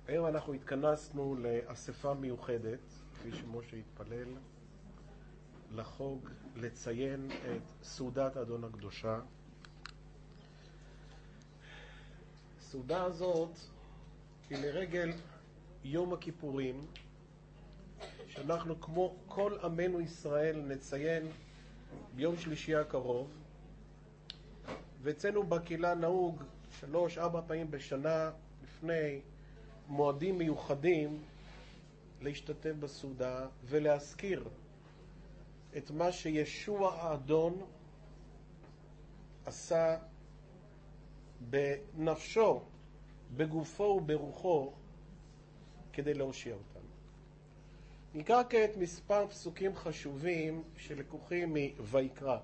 היום אנחנו התכנסנו לאספה מיוחדת, כפי שמשה התפלל, לחוג, לציין את סעודת אדון הקדושה. הסעודה הזאת היא לרגל יום הכיפורים, שאנחנו כמו כל עמנו ישראל נציין ביום שלישי הקרוב, ואצלנו בקהילה נהוג 3-4 פעמים בשנה לפני מועדים מיוחדים להשתתף בסעודה ולהזכיר את מה שישוע האדון עשה בנפשו, בגופו וברוחו כדי להושיע אותנו. נקרא כעת מספר פסוקים חשובים שלקוחים מויקרא.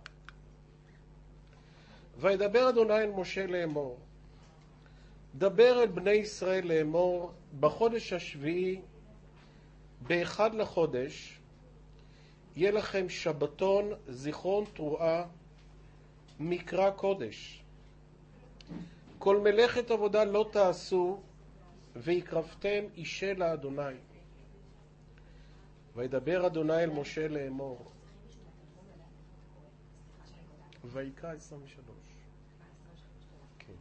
וידבר אדוני אל משה לאמור, דבר אל בני ישראל לאמור, בחודש השביעי, באחד לחודש, יהיה לכם שבתון, זיכרון תרועה, מקרא קודש. כל מלאכת עבודה לא תעשו, והקרבתם אישה לאדוני. וידבר אדוני אל משה לאמור. ויקרא 23. כן.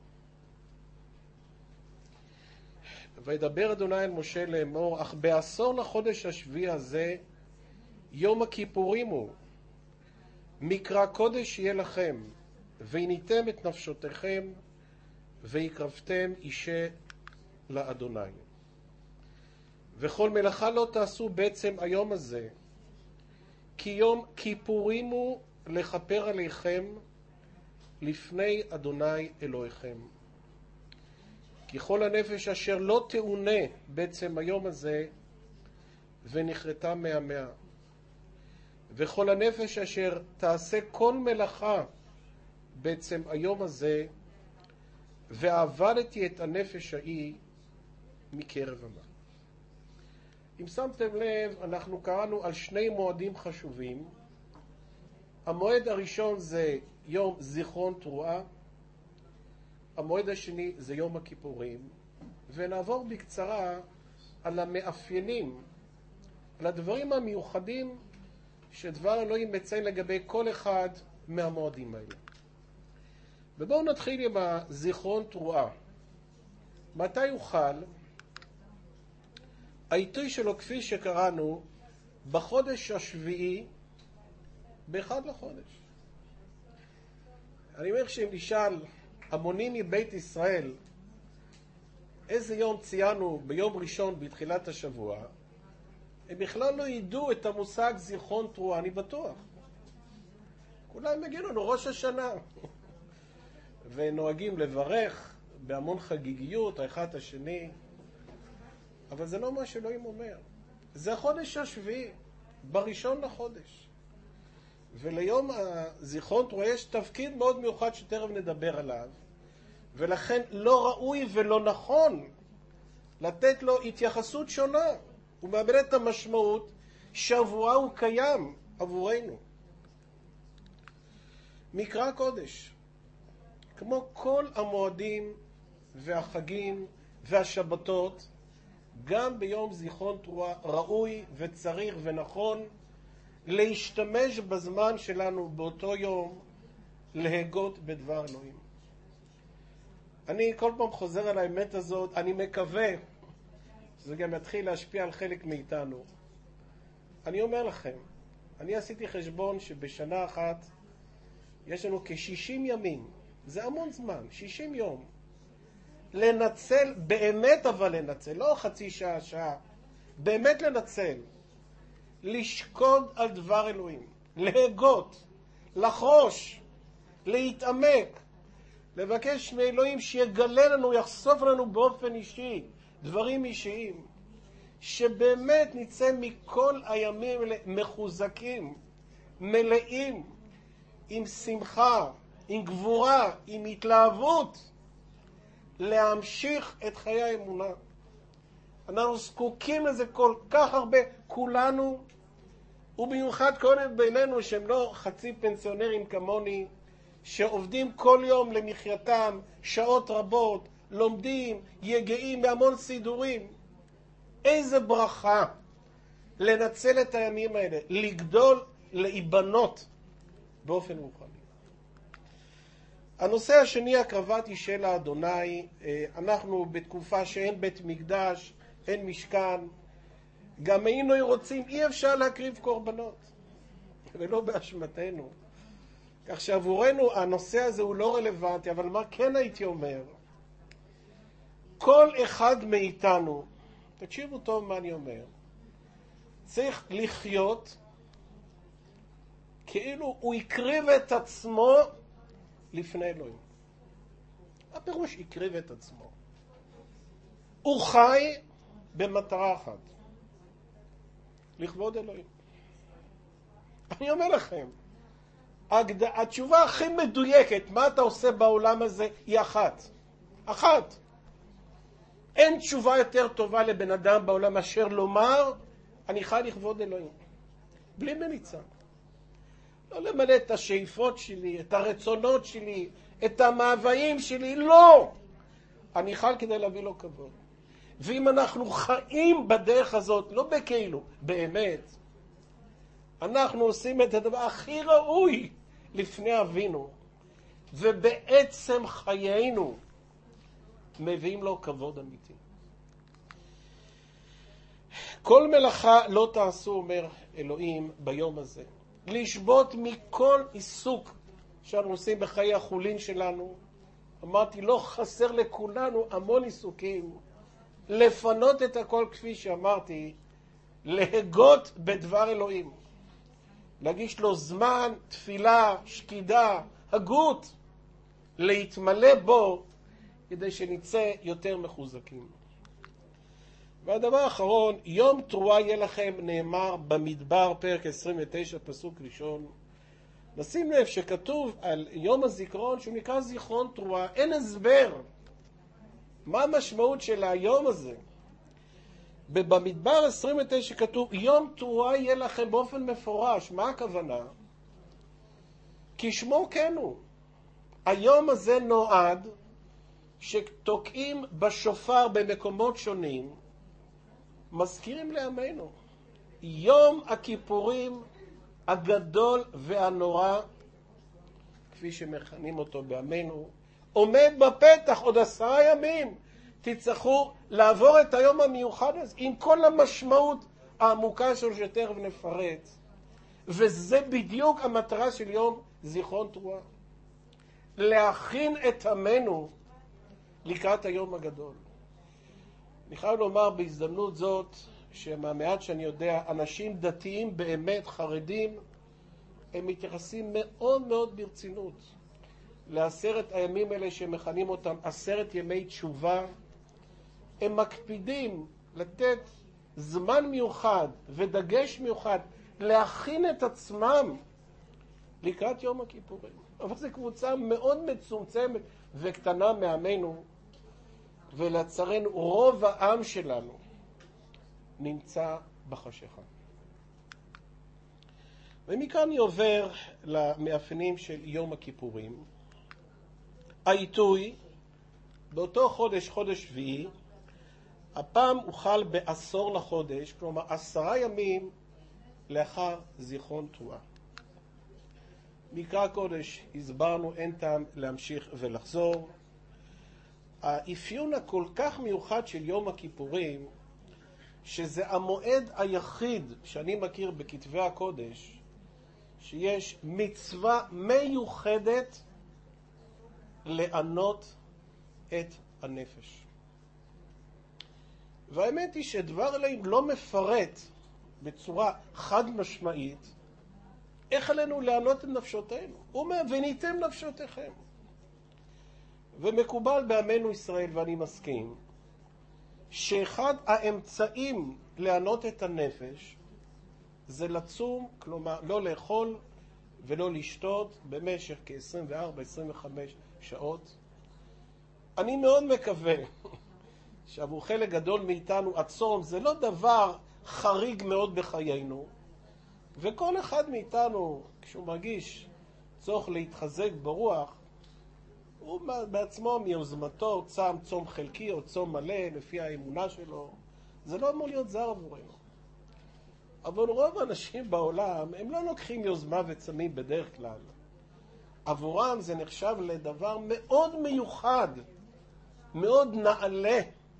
וידבר אדוני אל משה לאמור, אך בעשור לחודש השביעי הזה, יום הכיפורים הוא, מקרא קודש יהיה לכם, והניתם את נפשותיכם, והקרבתם אישה לאדוני. וכל מלאכה לא תעשו בעצם היום הזה, כי יום כיפורים הוא לכפר עליכם לפני אדוני אלוהיכם. כי כל הנפש אשר לא תאונה בעצם היום הזה, ונכרתה מעמיה. וכל הנפש אשר תעשה כל מלאכה בעצם היום הזה, ועבדתי את הנפש ההיא מקרב עמה. אם שמתם לב, אנחנו קראנו על שני מועדים חשובים. המועד הראשון זה יום זיכרון תרועה, המועד השני זה יום הכיפורים, ונעבור בקצרה על המאפיינים, על הדברים המיוחדים שדבר אלוהים מציין לגבי כל אחד מהמועדים האלה. ובואו נתחיל עם הזיכרון תרועה. מתי הוא חל? העיתוי שלו כפי שקראנו בחודש השביעי, באחד לחודש. אני אומר שאם נשאל המונים מבית ישראל איזה יום ציינו ביום ראשון בתחילת השבוע, הם בכלל לא ידעו את המושג זיכרון תרועה, אני בטוח. כולם יגידו לנו ראש השנה. ונוהגים לברך בהמון חגיגיות האחד השני, אבל זה לא מה שאלוהים אומר. זה החודש השביעי, בראשון לחודש. וליום הזיכרון תרועה יש תפקיד מאוד מיוחד שתכף נדבר עליו, ולכן לא ראוי ולא נכון לתת לו התייחסות שונה. הוא מאבד את המשמעות שבוע הוא קיים עבורנו. מקרא קודש, כמו כל המועדים והחגים והשבתות, גם ביום זיכרון תרועה ראוי וצריך ונכון להשתמש בזמן שלנו באותו יום להגות בדבר אלוהים. אני כל פעם חוזר על האמת הזאת, אני מקווה שזה גם יתחיל להשפיע על חלק מאיתנו. אני אומר לכם, אני עשיתי חשבון שבשנה אחת יש לנו כ-60 ימים, זה המון זמן, 60 יום, לנצל, באמת אבל לנצל, לא חצי שעה, שעה, באמת לנצל, לשקוד על דבר אלוהים, להגות, לחוש, להתעמק, לבקש מאלוהים שיגלה לנו, יחשוף לנו באופן אישי, דברים אישיים, שבאמת נצא מכל הימים מחוזקים, מלאים, עם שמחה, עם גבורה, עם התלהבות, להמשיך את חיי האמונה. אנחנו זקוקים לזה כל כך הרבה, כולנו, ובמיוחד קודם בינינו שהם לא חצי פנסיונרים כמוני, שעובדים כל יום למחייתם שעות רבות, לומדים, יגעים בהמון סידורים. איזה ברכה לנצל את הימים האלה, לגדול, להיבנות באופן רוחני. הנושא השני, הקרבת אישה לאדוני. אנחנו בתקופה שאין בית מקדש, אין משכן, גם היינו רוצים, אי אפשר להקריב קורבנות, ולא באשמתנו. כך שעבורנו הנושא הזה הוא לא רלוונטי, אבל מה כן הייתי אומר? כל אחד מאיתנו, תקשיבו טוב מה אני אומר, צריך לחיות כאילו הוא הקריב את עצמו לפני אלוהים. הפירוש הקריב את עצמו. הוא חי במטרה אחת, לכבוד אלוהים. אני אומר לכם, התשובה הכי מדויקת, מה אתה עושה בעולם הזה, היא אחת. אין תשובה יותר טובה לבן אדם בעולם מאשר לומר, אני חי לכבוד אלוהים. בלי מליצה. לא למלא את השאיפות שלי, את הרצונות שלי, את המאוויים שלי, לא. אני חי כדי להביא לו כבוד. ואם אנחנו חיים בדרך הזאת, לא בכאילו, באמת, אנחנו עושים את הדבר הכי ראוי לפני אבינו, ובעצם חיינו מביאים לו כבוד אמיתי. כל מלאכה לא תעשו, אומר אלוהים, ביום הזה. לשבות מכל עיסוק שאנחנו עושים בחיי החולין שלנו. אמרתי, לא חסר לכולנו המון עיסוקים. לפנות את הכל כפי שאמרתי, להגות בדבר אלוהים. להגיש לו זמן, תפילה, שקידה, הגות, להתמלא בו, כדי שנצא יותר מחוזקים. והדבר האחרון, יום תרועה יהיה לכם, נאמר במדבר, פרק 29, פסוק ראשון. נשים לב שכתוב על יום הזיכרון שהוא נקרא זיכרון תרועה, אין הסבר. מה המשמעות של היום הזה? במדבר 29 כתוב, יום תרועה יהיה לכם באופן מפורש. מה הכוונה? כי שמו כן הוא. היום הזה נועד שתוקעים בשופר במקומות שונים, מזכירים לעמנו. יום הכיפורים הגדול והנורא, כפי שמכנים אותו בעמנו, עומד בפתח עוד 10 ימים. תצטרכו לעבור את היום המיוחד הזה, עם כל המשמעות העמוקה שלו שתכף נפרט. וזה בדיוק המטרה של יום זיכרון תרועה. להכין את עמנו לקראת היום הגדול. אני חייב לומר בהזדמנות זאת, שמהמעט שאני יודע, אנשים דתיים באמת חרדים, הם מתייחסים מאוד מאוד ברצינות ל10 הימים האלה שמכנים אותם 10 ימי תשובה. הם מקפידים לתת זמן מיוחד ודגש מיוחד להכין את עצמם לקראת יום הכיפורים. אבל זו קבוצה מאוד מצומצמת וקטנה מעמנו, ולצערנו רוב העם שלנו נמצא בחשיכה. ומכאן אני עובר למאפיינים של יום הכיפורים. העיתוי, באותו חודש, חודש שביעי, הפעם הוחל בעשור לחודש, כלומר 10 ימים לאחר זיכרון תרועה. מקרא קודש הסברנו, אין טעם להמשיך ולחזור. האפיון הכל כך מיוחד של יום הכיפורים, שזה המועד היחיד שאני מכיר בכתבי הקודש, שיש מצווה מיוחדת לענות את הנפש. והאמת היא שדבר אלוהים לא מפרט בצורה חד משמעית איך עלינו לענות את נפשותינו. הוא אומר, וניתם נפשותיכם. ומקובל בעמנו ישראל, ואני מסכים, שאחד האמצעים לענות את הנפש זה לצום, כלומר לא לאכול ולא לשתות במשך כ-24-25 שעות. אני מאוד מקווה שעבור חלק גדול מאיתנו הצום זה לא דבר חריג מאוד בחיינו, וכל אחד מאיתנו כשהוא מרגיש צורך להתחזק ברוח, הוא בעצמו מיוזמתו צם צום חלקי או צום מלא לפי האמונה שלו. זה לא אמור להיות זר עבורנו. אבל רוב האנשים בעולם הם לא לוקחים יוזמה וצמים בדרך כלל. עבורם זה נחשב לדבר מאוד מיוחד, מאוד נעלה.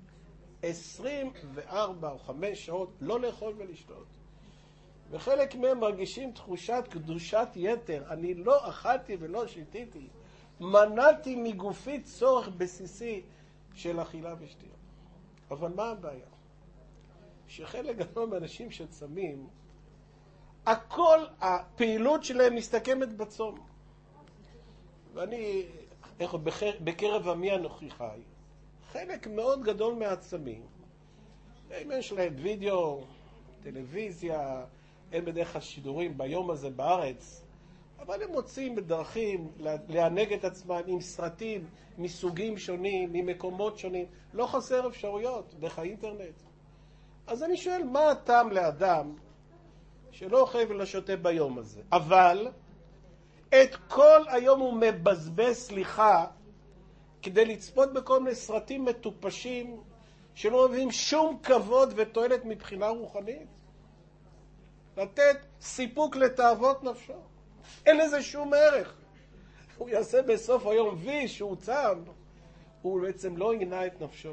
24 או 5 שעות לא לאכול ולשתות. וחלק מהם מרגישים תחושת קדושת יתר. אני לא אכלתי ולא שתיתי. מנעתי מגופי צורך בסיסי של אכילה ושתייה. אבל מה הבעיה? שחלק גדול מאנשים שצמים, הכל הפעילות שלהם מסתכמת בצום. ואני, בקרב עמי אנוכי חי, חלק מאוד גדול מהצמים, אם יש להם וידאו, טלוויזיה, אין בדרך כלל שידורים ביום הזה בארץ, אבל הם מוצאים בדרכים לענג את עצמם עם סרטים מסוגים שונים, ממקומות שונים. לא חסר אפשרויות דרך האינטרנט. אז אני שואל, מה הטעם לאדם שלא אוכל ולא שותה ביום הזה? אבל את כל היום הוא מבזבז סליחה כדי לצפות בכל מיני סרטים מטופשים שלא מביאים שום כבוד ותועלת מבחינה רוחנית. לתת סיפוק לתאוות נפשו. אין לזה שום ערך. הוא יעשה בסוף היום וי שהוא צם, הוא בעצם לא יינה את נפשו.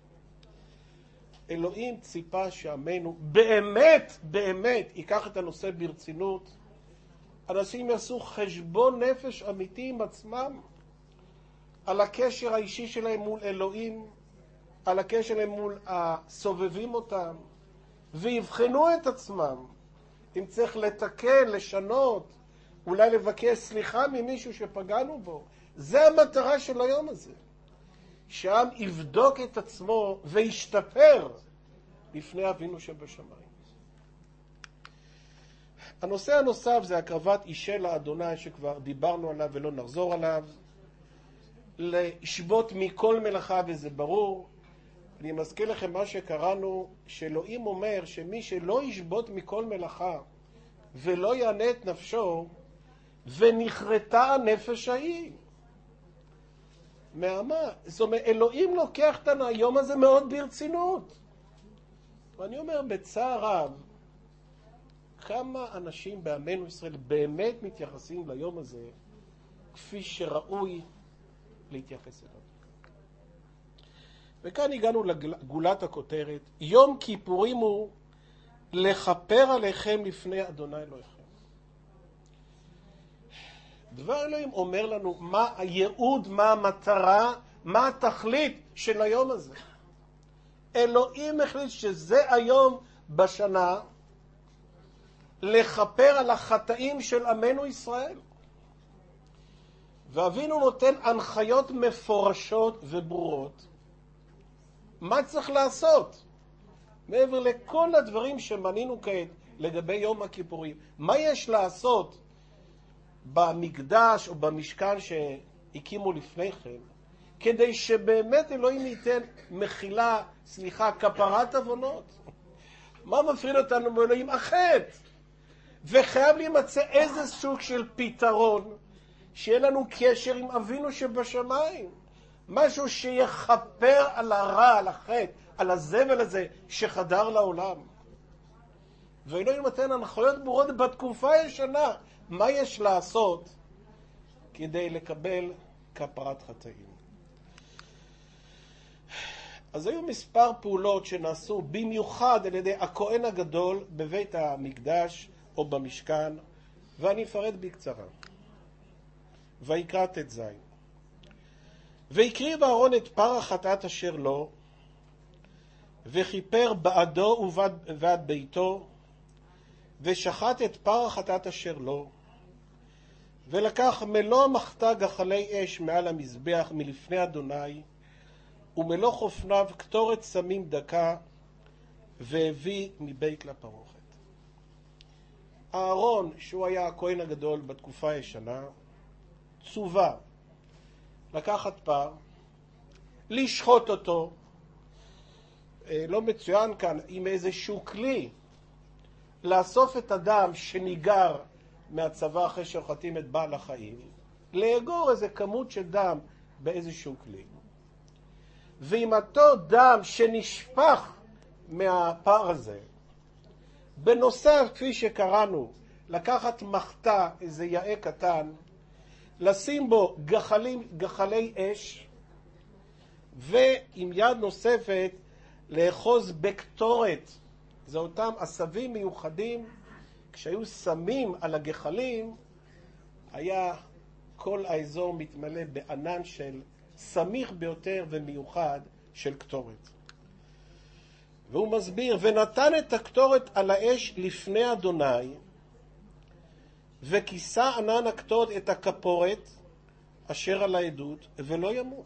אלוהים ציפה שעמנו באמת, באמת, ייקח את הנושא ברצינות. אנשים יעשו חשבון נפש אמיתי עם עצמם, על הקשר האישי שלהם מול אלוהים, על הקשר שלהם מול הסובבים אותם, ויבחנו את עצמם. אם צריך לתקן, לשנות, אולי לבקש סליחה ממישהו שפגענו בו. זה המטרה של היום הזה. שהעם יבדוק את עצמו וישתפר לפני אבינו שבשמיים. הנושא הנוסף זה הקרבת אישה לאדוני שכבר דיברנו עליו ולא נחזור עליו. לשבות מכל מלאכה, וזה ברור. אני מזכיר לכם מה שקראנו, שאלוהים אומר שמי שלא ישבות מכל מלאכה ולא יענה את נפשו, ונחרטה הנפש ההיא. מהמה? זאת אומרת, אלוהים לוקח את היום הזה מאוד ברצינות. ואני אומר בצער רב, כמה אנשים בעמנו ישראל באמת מתייחסים ליום הזה כפי שראוי להתייחס אליו. וכאן הגענו לגולת הכותרת, יום כיפורים הוא לכפר עליכם לפני אדוני אלוהיכם. דבר אלוהים אומר לנו מה הייעוד, מה המטרה, מה התכלית של היום הזה. אלוהים החליט שזה היום בשנה לכפר על החטאים של עמנו ישראל. ואבינו נותן הנחיות מפורשות וברורות. מה צריך לעשות? מעבר לכל הדברים שמנינו כעת לגבי יום הכיפורים. מה יש לעשות במקדש או במשכן שהקימו לפני כן, כדי שבאמת אלוהים ייתן מחילה, סליחה, כפרת עוונות? מה מפריד אותנו מאלוהים? החטא. וחייב להימצא איזה סוג של פתרון, שיהיה לנו קשר עם אבינו שבשמיים. משהו שיחפר על הרע, על החטא, על הזבל הזה שחדר לעולם. ואלוהים נותן הנחיות ברורות בתקופה הישנה. מה יש לעשות כדי לקבל כפרת חטאים? אז היו מספר פעולות שנעשו במיוחד על ידי הכהן הגדול בבית המקדש או במשכן, ואני אפרט בקצרה. ויקרא ט"ז. והקריב אהרון את פר החטאת אשר לו, וכיפר בעדו ובעד ביתו, ושחט את פר החטאת אשר לו, ולקח מלוא מחתה גחלי אש מעל המזבח מלפני אדוני, ומלוא חופניו קטורת סמים דקה, והביא מבית לפרוכת. אהרון, שהוא היה הכהן הגדול בתקופה הישנה, צובה לקחת פר, לשחוט אותו, לא מצוין כאן, עם איזשהו כלי, לאסוף את הדם שניגר מהצבא אחרי שוחטים את בעל החיים, לאגור איזה כמות של דם באיזשהו כלי, ועם אותו דם שנשפך מהפר הזה, בנוסף, כפי שקראנו, לקחת מחתה, איזה יאה קטן, לשים בו גחלי אש, ועם יד נוספת לאחוז בקטורת. זה אותם עשבים מיוחדים, כשהיו שמים על הגחלים, היה כל האזור מתמלא בענן של סמיך ביותר ומיוחד של קטורת. והוא מסביר, ונתן את הקטורת על האש לפני אדוני, וכיסה ענן הקטורת את הכפורת אשר על העדות, ולא ימות.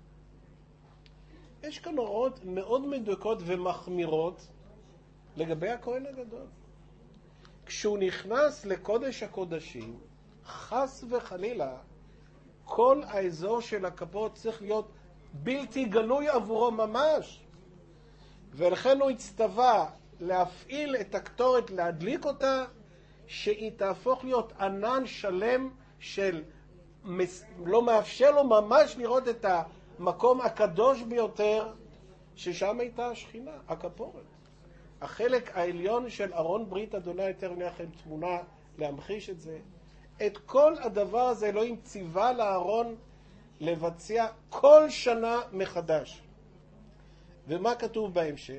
יש כאן הוראות מאוד מדויקות ומחמירות לגבי הכהן הגדול. כשהוא נכנס לקודש הקודשים, חס וחלילה, כל האזור של הכפורת צריך להיות בלתי גלוי עבורו ממש. ולכן הוא הצטווה להפעיל את הקטורת, להדליק אותה, שהיא תהפוך להיות ענן שלם של לא מאפשר לו ממש לראות את המקום הקדוש ביותר, ששם הייתה השכינה, הכפורת. החלק העליון של ארון ברית אדוני, יותר לכם תמונה להמחיש את זה. את כל הדבר הזה אלוהים ציווה לארון לבצע כל שנה מחדש. ומה כתוב בהמשך?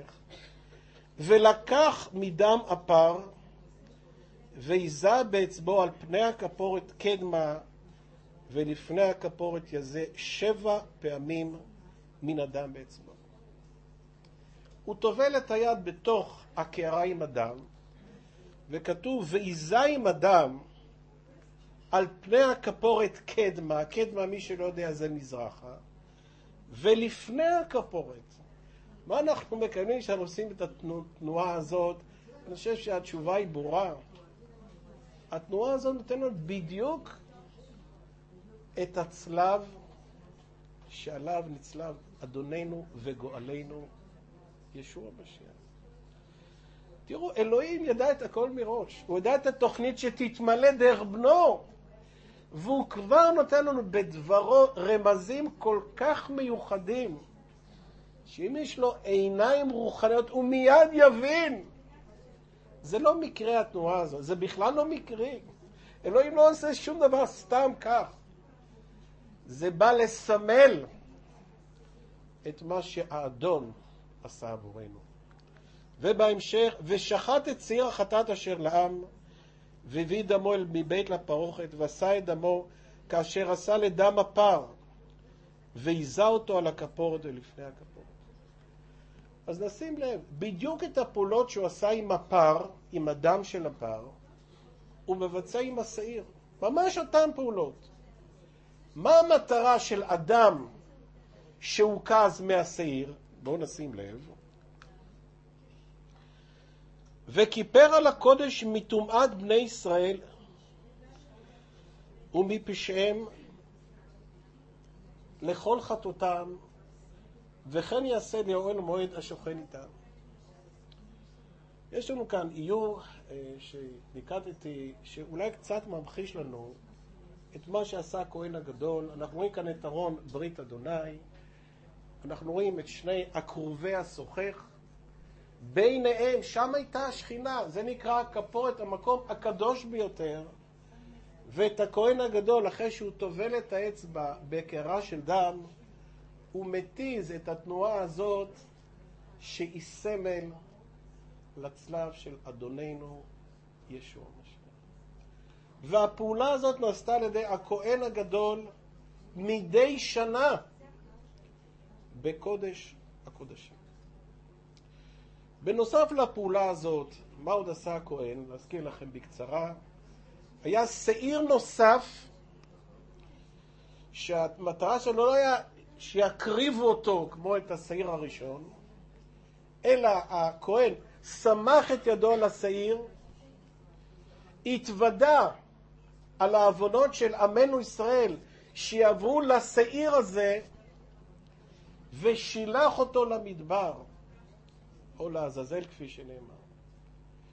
ולקח מדם הפר ויזה באצבעו על פני הכפורת קדמה, ולפני הכפורת יזה 7 פעמים מן הדם באצבעו. הוא טובל את היד בתוך הקערה עם הדם, וכתוב ויזה עם הדם על פני הכפורת קדמה. קדמה, מי שלא יודע, זה מזרחה, ולפני הכפורת. מה אנחנו מקיימים כשאנחנו עושים את התנועה הזאת? אני חושב שהתשובה היא ברורה. התנועה הזאת נותנת בדיוק את הצלב שעליו נצלב אדוננו וגואלנו ישוע המשיח. תראו, אלוהים ידע את הכל מראש. הוא ידע את התוכנית שתתמלא דרך בנו. והוא כבר נותן לנו בדברו רמזים כל כך מיוחדים, שאם יש לו עיניים רוחניות הוא מיד יבין. זה לא מקרה התנועה הזאת, זה בכלל לא מקרי. אלוהים לא עושה שום דבר סתם כך. זה בא לסמל את מה שהאדון עשה עבורנו. ובהמשך, ושחט את שעיר החטאת אשר לעם, והביא דמו אל מבית לפרוכת, ועשה את דמו כאשר עשה לדם הפר, והיזה אותו על הכפורת ולפני הכפורת. אז נשים לב, בדיוק את הפעולות שהוא עשה עם הפר, עם הדם של הפר, הוא מבצע עם השעיר. ממש אותן פעולות. מה המטרה של אדם שהוקז מהשעיר? בואו נשים לב. וכיפר על הקודש מטומאת בני ישראל ומפשעם לכל חטאותם, וכן יעשה לאוהל מועד השוכן איתם. יש לנו כאן איור שניקדתי, שאולי קצת ממחיש לנו את מה שעשה הכהן הגדול. אנחנו רואים כאן את ארון ברית אדוני, אנחנו רואים את שני עקרובי השוחך, ביניהם, שם הייתה השכינה, זה נקרא הכפורת, המקום הקדוש ביותר. ואת הכהן הגדול, אחרי שהוא טובל את האצבע בקערה של דם, הוא מתיז את התנועה הזאת שהיא סמל לצלב של אדוננו ישוע המשיח. והפעולה הזאת נעשתה על ידי הכהן הגדול מדי שנה בקודש הקודשים. בנוסף לפעולה הזאת, מה עוד עשה הכהן? להזכיר לכם בקצרה. היה שעיר נוסף שהמטרה שלו לא היה שיקריבו אותו כמו את השעיר הראשון, אלא הכהן סמך את ידו על השעיר, התוודע על העוונות של עמנו ישראל שיעברו לשעיר הזה, ושילח אותו למדבר או לעזאזל כפי שנאמר.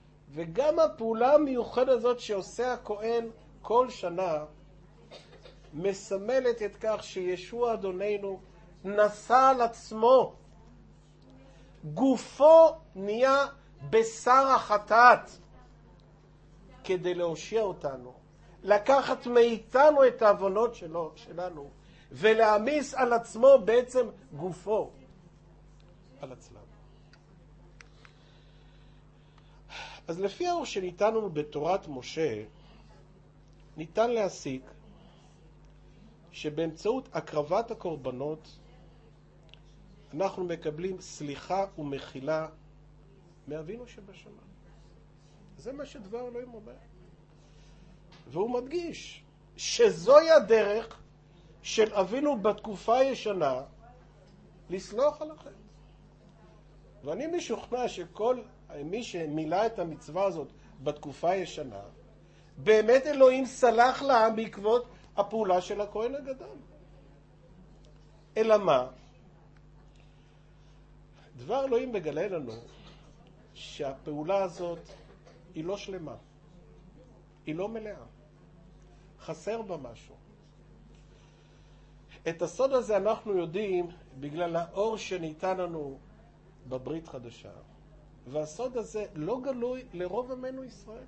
וגם הפעולה המיוחדת הזאת שעושה הכהן כל שנה מסמלת את כך שישוע אדוננו נשא על עצמו. גופו נהיה בשר החטאת כדי להושיע אותנו, לקחת מאיתנו את העוונות שלנו ולהעמיס על עצמו בעצם גופו על הצלב. אז לפי האור שניתן לנו בתורת משה, ניתן להסיק שבאמצעות הקרבת הקורבנות אנחנו מקבלים סליחה ומחילה מאבינו שבשמיים. זה מה שדבר אלוהים אומר. והוא מדגיש שזוהי הדרך של אבינו בתקופה הישנה לסלוח על החטא. ואני משוכנע שכל מי שמילא את המצווה הזאת בתקופה הישנה, באמת אלוהים סלח לעם בעקבות הפעולה של הכהן הגדול. אלא מה? דבר אלוהים מגלה לנו שהפעולה הזאת היא לא שלמה, היא לא מלאה, חסר בה משהו. את הסוד הזה אנחנו יודעים בגלל האור שניתן לנו בברית חדשה, והסוד הזה לא גלוי לרוב עמנו ישראל.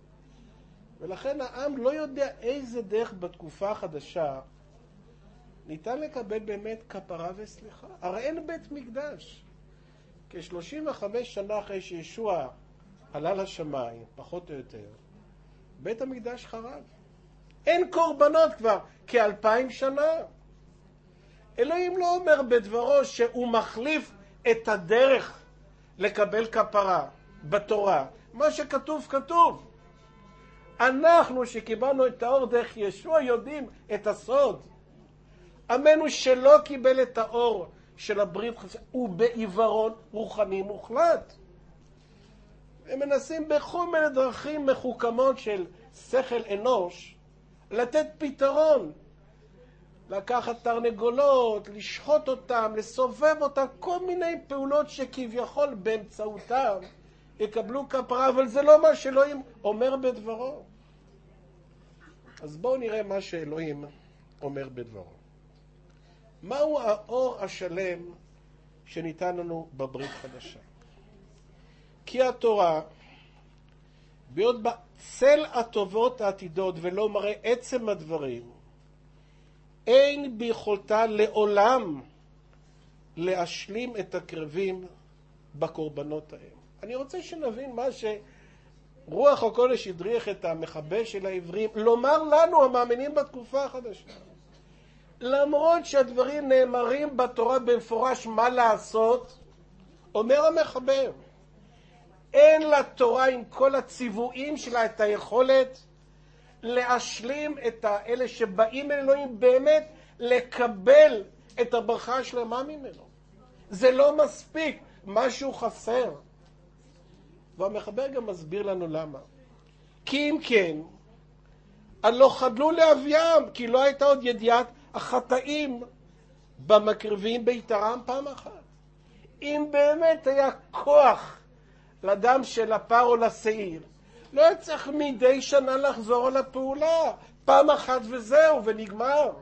ולכן העם לא יודע איזה דרך בתקופה החדשה ניתן לקבל באמת כפרה וסליחה. הרי אין בית מקדש. כ-35 שנה אחרי שישוע עלה לשמיים, פחות או יותר, בית המקדש חרב. אין קורבנות כבר כ-2000 שנה. אלוהים לא אומר בדברו שהוא מחליף את הדרך לקבל כפרה בתורה. מה שכתוב כתוב. אנחנו שקיבלנו את האור דרך ישוע יודעים את הסוד. עמנו שלא קיבל את האור של הברית חדשה הוא בעיוורון רוחני מוחלט. הם מנסים בכל מיני דרכים מחוכמות של שכל אנוש לתת פתרון. לקחת תרנגולות, לשחוט אותם, לסובב אותם, כל מיני פעולות שכביכול באמצעותם יקבלו כפרה, אבל זה לא מה שאלוהים אומר בדברו. אז בואו נראה מה שאלוהים אומר בדברו. מהו האור השלם שניתן לנו בברית חדשה? כי התורה, בהיות בה צל הטובות העתידות ולא מראה עצם הדברים, אין ביכולתה לעולם להשלים את הקרבים בקורבנות ההם. אני רוצה שנבין מה שרוח הקודש הדריך את המחבר של העברים, לומר לנו המאמינים בתקופה החדשה. למרות שהדברים נאמרים בתורה במפורש מה לעשות, אומר המחבר, אין לתורה עם כל הציוויים שלה את היכולת להשלים את אלה שבאים אלוהים באמת לקבל את הברכה השלמה ממנו. זה לא מספיק, משהו חסר. והמחבר גם מסביר לנו למה. כי אם כן, הלא חדלו לאביים, כי לא הייתה עוד ידיעת החטאים במקריבים ביתרם פעם אחת. אם באמת היה כוח לדם של הפר או לשעיר, לא היה צריך מדי שנה לחזור על הפעולה. פעם אחת וזהו, ונגמר.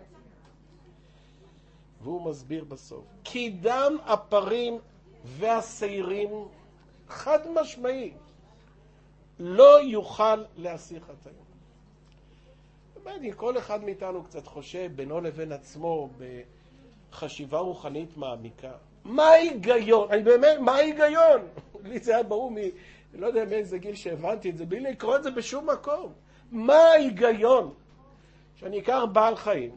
והוא מסביר בסוף. כי דם הפרים והשעירים חד משמעי לא יוכל להסיר חטאים. באמת, כל אחד מאיתנו קצת חושב בינו לבין עצמו בחשיבה רוחנית מעמיקה. מה ההיגיון? אני באמת, מה ההיגיון? לי זה היה ברור לא יודע מאיזה גיל שהבנתי את זה, בלי לקרוא את זה בשום מקום. מה ההיגיון? שאני אקח בעל חיים,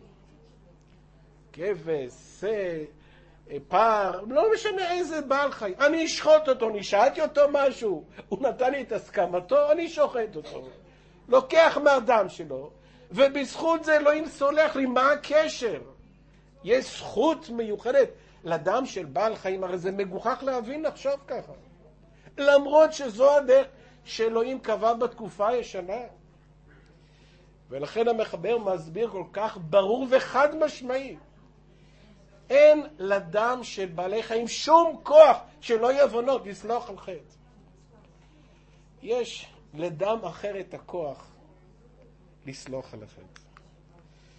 כבש, פר, לא משנה איזה בעל חיים, אני אשחוט אותו, אני שאלתי אותו משהו, הוא נתן לי את הסכמתו, אני שוחט אותו, לוקח מהדם שלו, ובזכות זה אלוהים סולח לי. מה הקשר? יש זכות מיוחדת לדם של בעל חיים, הרי זה מגוחך להבין לחשוב ככה. למרות שזו הדרך שאלוהים קבע בתקופה הישנה. ולכן המחבר מסביר כל כך ברור וחד משמעי. אין לדם של בעלי חיים שום כוח שלא יבונות לסלוח על חטא. יש לדם אחר את הכוח לסלוח על החטא.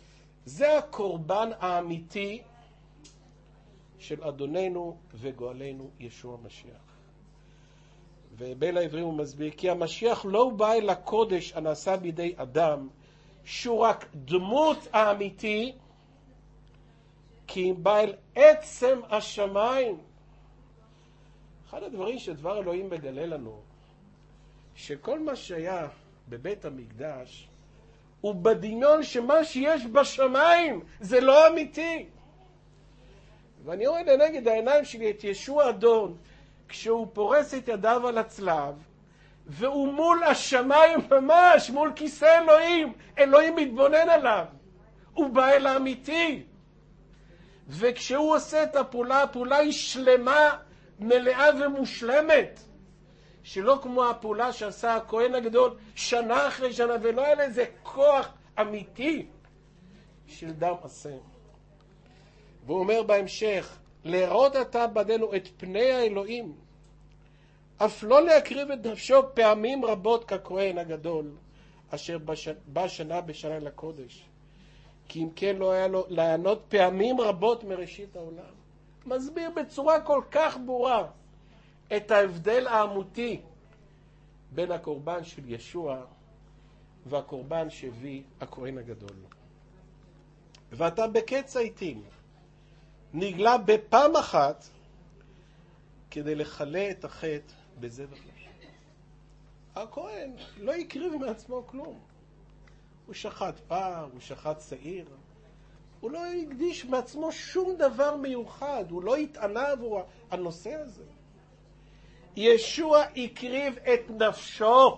זה הקורבן האמיתי של אדוננו וגואלנו ישוע המשיח. ובין העברים הוא מסביר, כי המשיח לא בא אל הקודש הנעשה בידי אדם, שהוא רק דמות האמיתי, כי אם בא אל עצם השמיים. אחד הדברים שדבר אלוהים מגלה לנו, שכל מה שהיה בבית המקדש, הוא בדמיון שמה שיש בשמיים זה לא אמיתי. ואני רואה לנגד העיניים שלי את ישוע אדון, כשהוא פורס את ידיו על הצלב, והוא מול השמיים ממש, מול כיסא אלוהים, אלוהים מתבונן עליו. הוא בא אל האמיתי. וכשהוא עושה את הפעולה, הפעולה היא שלמה, מלאה ומושלמת. שלא כמו הפעולה שעשה הכהן הגדול שנה אחרי שנה, ולא היה לזה כוח אמיתי של דם עשה. והוא אומר בהמשך, לראות אתה בדנו את פני האלוהים, אף לא להקריב את נפשו פעמים רבות ככהן הגדול, אשר בא שנה בשנה לקודש. כי אם כן לא היה לו לענות פעמים רבות מראשית העולם. מסביר בצורה כל כך ברורה את ההבדל האמותי בין הקורבן של ישוע והקורבן שהביא הכהן הגדול. ואתה בקץ העיתים נגלה בפעם אחת כדי לחלה את החטא בזבח נפשו. הכהן לא הקריב מעצמו כלום. הוא שחט פר, הוא שחט שעיר. הוא לא הקדיש מעצמו שום דבר מיוחד. הוא לא התענה עבור הנושא הזה. ישוע הקריב את נפשו.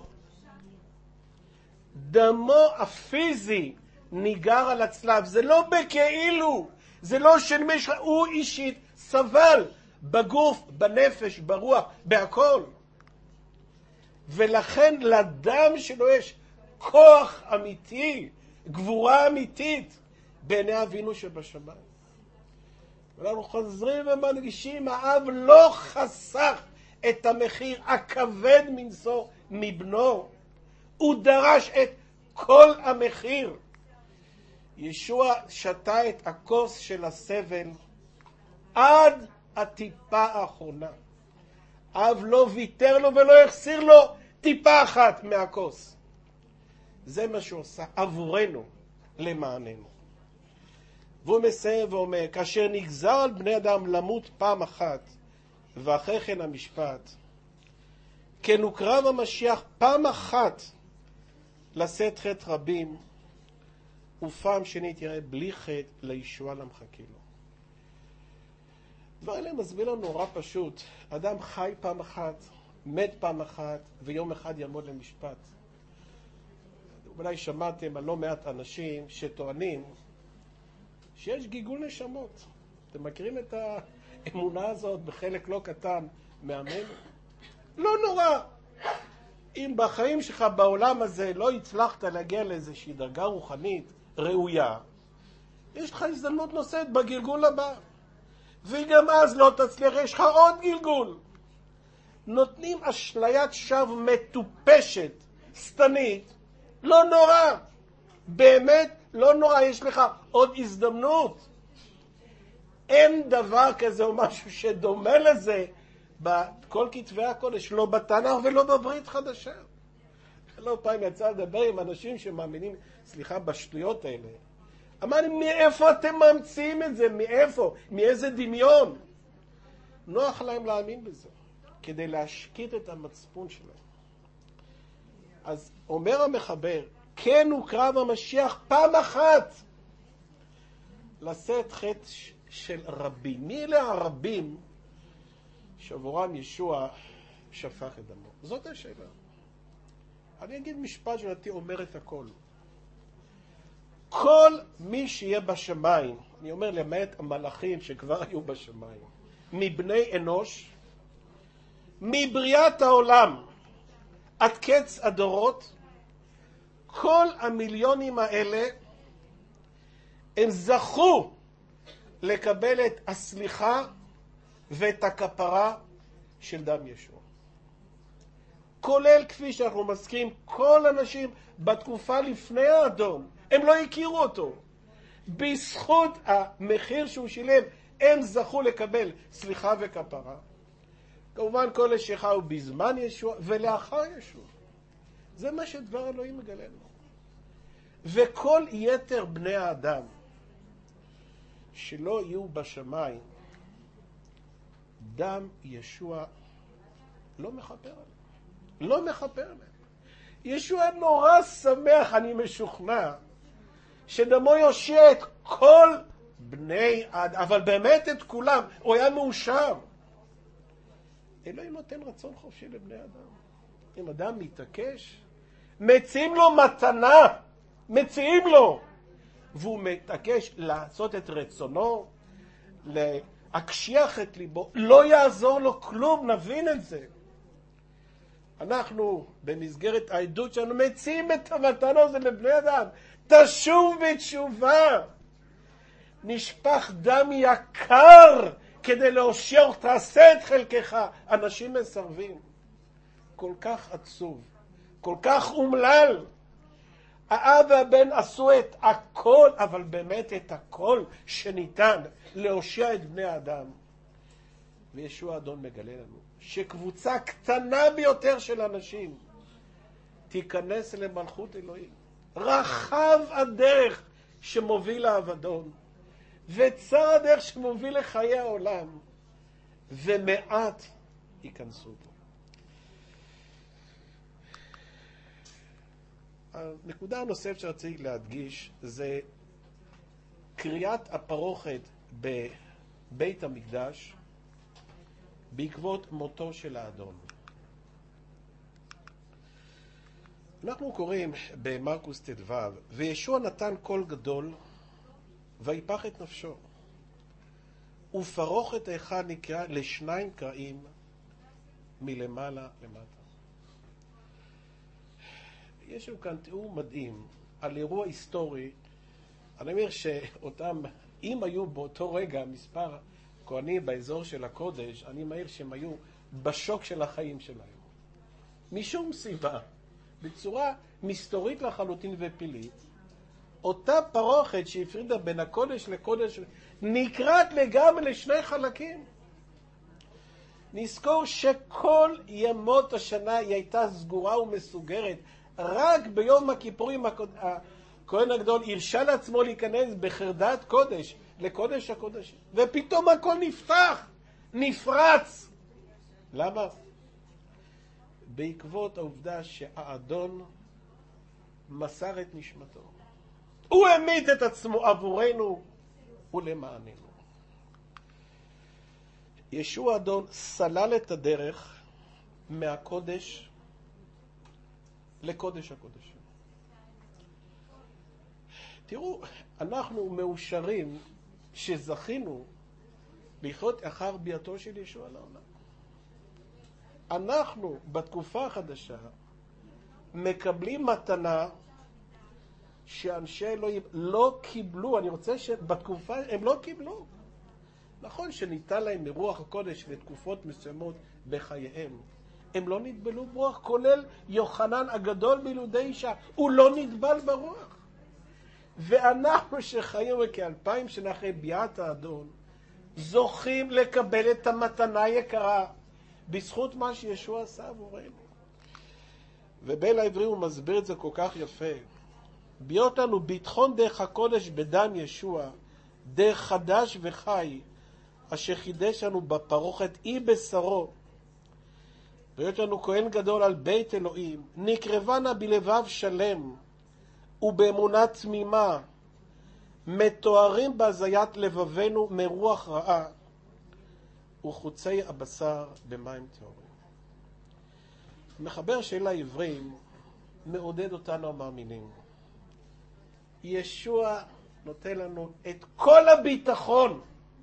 דמו הפיזי ניגר על הצלב. זה לא בכאילו. זה לא של מישהו. הוא אישית סבל בגוף, בנפש, ברוח, בהכל. ולכן לדם שלו יש כוח אמיתי, גבורה אמיתית בעיני אבינו שבשמיים. ואנחנו חוזרים ומדגישים, האב לא חסך את המחיר הכבד מנשוא מבנו. הוא דרש את כל המחיר. ישוע שתה את הכוס של הסבל עד הטיפה האחרונה. אב לא ויתר לו ולא החסיר לו טיפה אחת מהכוס. זה מה שהוא עושה עבורנו, למעננו. והוא מסיים ואומר, כאשר נגזר על בני אדם למות פעם אחת, ואחרי כן המשפט, כן הוקרב המשיח פעם אחת לשאת חטא רבים, ופעם שנית יראה בלי חטא לישועה למחכה לו. דבר אלה מסביר לנו נורא פשוט. אדם חי פעם אחת, מת פעם אחת, ויום אחד יעמוד למשפט. אולי שמעתם על לא מעט אנשים שטוענים שיש גיגול נשמות. אתם מכירים את האמונה הזאת בחלק לא קטן מעמנו? לא נורא. אם בחיים שלך בעולם הזה לא הצלחת להגיע לאיזושהי דרגה רוחנית ראויה, יש לך הזדמנות נוספת בגלגול הבא. וגם אז לא תצליח, יש לך עוד גלגול. נותנים אשליית שווא מטופשת, סתנית, לא נורא. באמת לא נורא, יש לך עוד הזדמנות. אין דבר כזה או משהו שדומה לזה בכל כתבי הקודש, לא בתנ"ך ולא בברית חדשה. לא פעם יצא לדבר עם אנשים שמאמינים, סליחה, בשטויות האלה. אמרתי, מאיפה אתם ממציאים את זה? מאיפה? מאיזה דמיון? נוח להם להאמין בזה, כדי להשקיט את המצפון שלהם. אז אומר המחבר, כן הוקרב המשיח פעם אחת לשאת חטא של רבים. מי אלה הרבים שעבורם ישוע שפך את דמו? זאת השאלה. אני אגיד משפט שלדעתי אומר את הכל. כל מי שיהיה בשמיים, אני אומר למעט המלאכים שכבר היו בשמיים, מבני אנוש, מבריאת העולם עד קץ הדורות, כל המיליונים האלה הם זכו לקבל את הסליחה ואת הכפרה של דם ישוע. כולל, כפי שאנחנו מזכירים, כל אנשים בתקופה לפני האדון, הם לא הכירו אותו. בזכות המחיר שהוא שילם, הם זכו לקבל סליחה וכפרה. כמובן כל השיחה הוא בזמן ישוע ולאחר ישוע. זה מה שדבר אלוהים מגלה לנו. וכל יתר בני האדם שלא יהיו בשמיים, דם ישוע לא מחפר עליהם. לא מחפר עליהם. ישוע נורא שמח, אני משוכנע, שדמו יושיע את כל בני האדם, אבל באמת את כולם. הוא היה מאושר. אלוהים נותן רצון חופשי לבני אדם. אם אדם מתעקש, מציעים לו מתנה, מציעים לו, והוא מתעקש לעשות את רצונו, להקשיח את ליבו, לא יעזור לו כלום, נבין את זה. אנחנו במסגרת העדות שלנו מציעים את המתנה הזה לבני אדם, תשוב בתשובה, נשפך דם יקר כדי להושיע, תעשה את חלקך. אנשים מסרבים. כל כך עצוב, כל כך אומלל. האב והבן עשו את הכל, אבל באמת את הכל שניתן להושיע את בני האדם. וישוע אדון מגלה לנו שקבוצה קטנה ביותר של אנשים תיכנס למלכות אלוהים. רחב הדרך שמוביל לאבדון, וצר הדרך שמוביל לחיי העולם, ומעט ייכנסו בו. הנקודה הנוספת שרציתי להדגיש זה קריאת הפרוכת בבית המקדש בעקבות מותו של האדון. אנחנו קוראים במרקוס ט"ו, וישוע נתן קול גדול ויפח את נפשו, ופרוכת אחד נקרא לשניים קרעים מלמעלה למטה. יש לנו כאן תיאור מדהים על אירוע היסטורי. אני אומר שאותם, אם היו באותו רגע מספר כהנים באזור של הקודש, אני מעיר שהם היו בשוק של החיים שלהם. משום סיבה, בצורה מסתורית לחלוטין ופילית, אותה פרוכת שהפרידה בין הקודש לקודש נקראת לגמרי לשני חלקים. נזכור שכל ימות השנה היא הייתה סגורה ומסוגרת. רק ביום הכיפורים הכהן הגדול הרשה לעצמו להיכנס בחרדת קודש לקודש הקודשים, ופתאום הכל נפתח, נפרץ. למה? בעקבות העובדה שהאדון מסר את נשמתו. הוא העמיד את עצמו עבורנו ולמעננו. ישוע אדון סלל את הדרך מהקודש לקודש הקודשים. תראו, אנחנו מאושרים שזכינו לחיות אחר ביאתו של ישוע לעולם. אנחנו בתקופה החדשה מקבלים מתנה שאנשי אלוהים לא קיבלו. אני רוצה שבתקופה הם לא קיבלו. נכון שניתן להם מרוח הקודש לתקופות מסוימות בחייהם. הם לא נטבלו ברוח, כולל יוחנן הגדול מילודי אישה. הוא לא נטבל ברוח. ואנחנו שחיים כ2000 שנה אחרי ביאת האדון, זוכים לקבל את המתנה היקרה, בזכות מה שישוע עשה עבורנו. ובין העברי הוא מסביר את זה כל כך יפה. ביות לנו ביטחון דרך הקודש בדם ישוע, דרך חדש וחי, אשר חידש לנו בפרוכת אי בשרו. ביות לנו כהן גדול על בית אלוהים, נקרבנה בלבב שלם, ובאמונה תמימה, מתוארים בהזיית לבבנו מרוח רעה, וחוצי הבשר במים טהורים. מחבר של העברים מעודד אותנו המאמינים. ישוע נותן לנו את כל הביטחון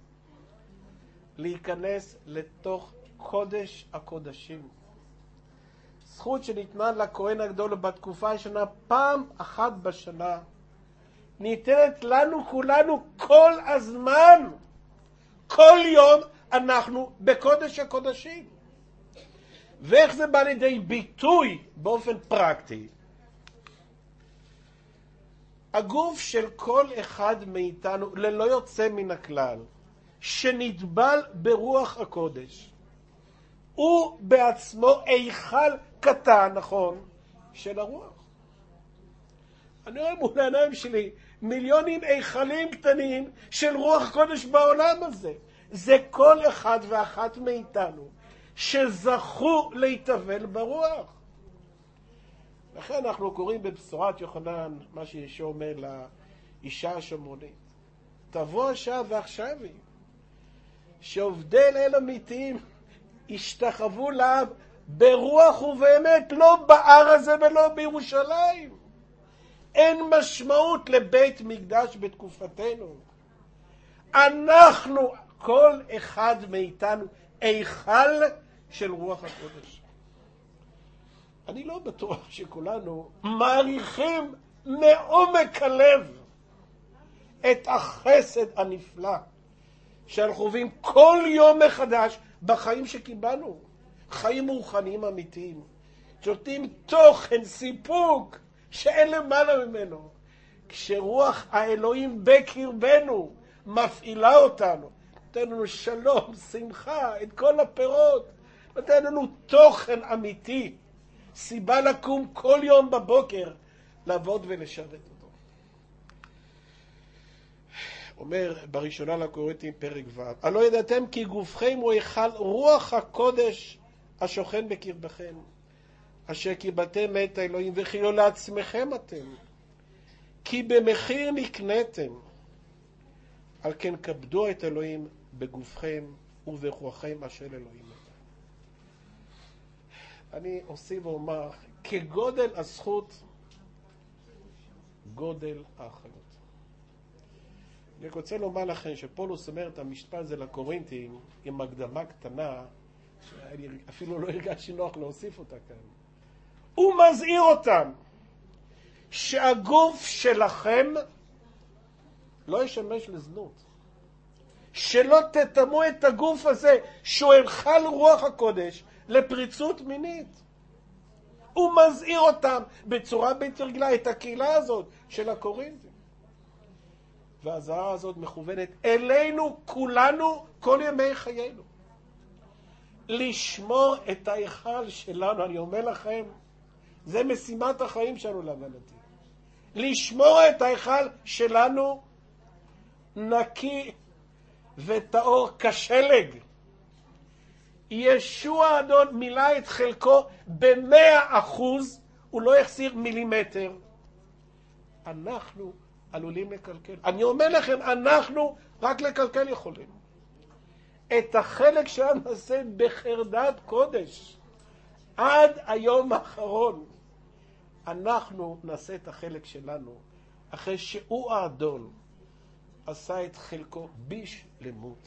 להיכנס לתוך קודש הקודשים. זכות שניתנה לכהן הגדול בתקופה השנה פעם אחת בשנה, ניתנת לנו כולנו כל הזמן. כל יום אנחנו בקודש הקודשים. ואיך זה בא לידי ביטוי באופן פרקטי? הגוף של כל אחד מאיתנו, ללא יוצא מן הכלל, שנטבל ברוח הקודש, הוא בעצמו היכל קטן, נכון, של הרוח. אני רואה מול העיניים שלי מיליונים היכלים קטנים של רוח קודש בעולם הזה. זה כל אחד ואחת מאיתנו שזכו להתאבל ברוח. לכן אנחנו קוראים בבשורת יוחנן מה שישוע אומר לאישה השומרונית, תבוא השעה ועכשיו היא, שעובדי אל אמיתיים השתחוו לעם ברוח ובאמת, לא בהר הזה ולא בירושלים. אין משמעות לבית מקדש בתקופתנו. אנחנו, כל אחד מאיתנו, היכל של רוח הקודש. אני לא בטוח שכולנו מעריכים מעומק הלב את החסד הנפלא שאנחנו חווים כל יום מחדש בחיים שקיבלנו. חיים רוחניים אמיתיים, שנותנים תוכן, סיפוק, שאין למעלה ממנו. כשרוח האלוהים בקרבנו מפעילה אותנו, נותן לנו שלום, שמחה, את כל הפירות, נותן לנו תוכן אמיתי, סיבה לקום כל יום בבוקר, לעבוד ולשרת אותו. אומר בראשונה לקורינתים פרק ו', הלא ידעתם כי גופכם הוא היכל רוח הקודש השוכן בקרבכם, אשר קיבלתם מאת האלוהים, וכי לא לעצמכם אתם, כי במחיר נקניתם. על כן כבדו את אלוהים בגופכם וברוחכם אשר אלוהים. אני אוסיף ואומר, כגודל הזכות, גודל האחריות. אני רוצה לומר לכם שפולוס אומר את המשפט הזה לקורינתים עם הקדמה קטנה, שאני אפילו לא הרגשתי נוח להוסיף אותה כאן. הוא מזהיר אותם שהגוף שלכם לא ישמש לזנות. שלא תטמו את הגוף הזה שהוא היכל רוח הקודש לפריצות מינית. הוא מזהיר אותם בצורה בלתי רגילה, את הקהילה הזאת של הקורינתים. והזהרה הזאת מכוונת אלינו כולנו כל ימי חיינו. לשמור את ההיכל שלנו, אני אומר לכם, זה משימת החיים שלנו להבנתי. לשמור את ההיכל שלנו נקי וטהור כשלג. ישוע האדון מילא את חלקו ב100%, הוא לא יחסיר מילימטר. אנחנו עלולים לקלקל. אני אומר לכם, אנחנו רק לקלקל יכולים. את החלק שלנו נעשה בחרדת קודש. עד היום האחרון. אנחנו נעשה את החלק שלנו, אחרי שהוא האדון עשה את חלקו בשלמות.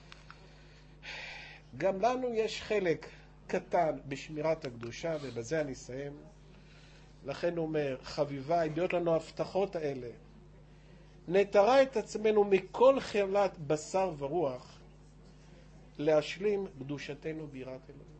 גם לנו יש חלק קטן בשמירת הקדושה, ובזה אני אסיים. לכן הוא אומר, חביבה, הביאות לנו ההבטחות האלה. נתרה את עצמנו מכל חבלת בשר ורוח, להשלים קדושתנו ביראת אלוהים.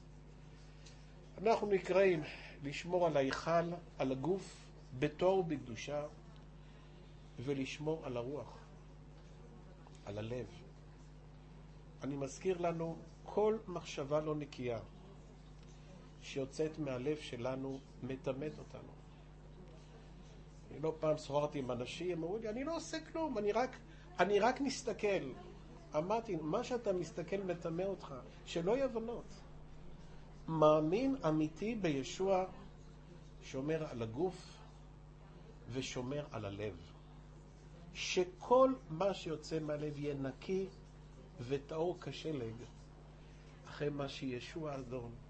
אנחנו נקראים לשמור על ההיכל, על הגוף, בתור ובקדושה, ולשמור על הרוח, על הלב. אני מזכיר לנו, כל מחשבה לא נקייה שיוצאת מהלב שלנו מטמאת אותנו. אני לא פעם שוחחתי עם אנשים, אמרו לי, אני לא עושה כלום, אני רק מסתכל. אמרתי, מה שאתה מסתכל מטמא אותך, שלא יבנות. מאמין אמיתי בישוע שומר על הגוף ושומר על הלב. שכל מה שיוצא מהלב יהיה נקי וטהור כשלג, אחרי מה שישוע האדון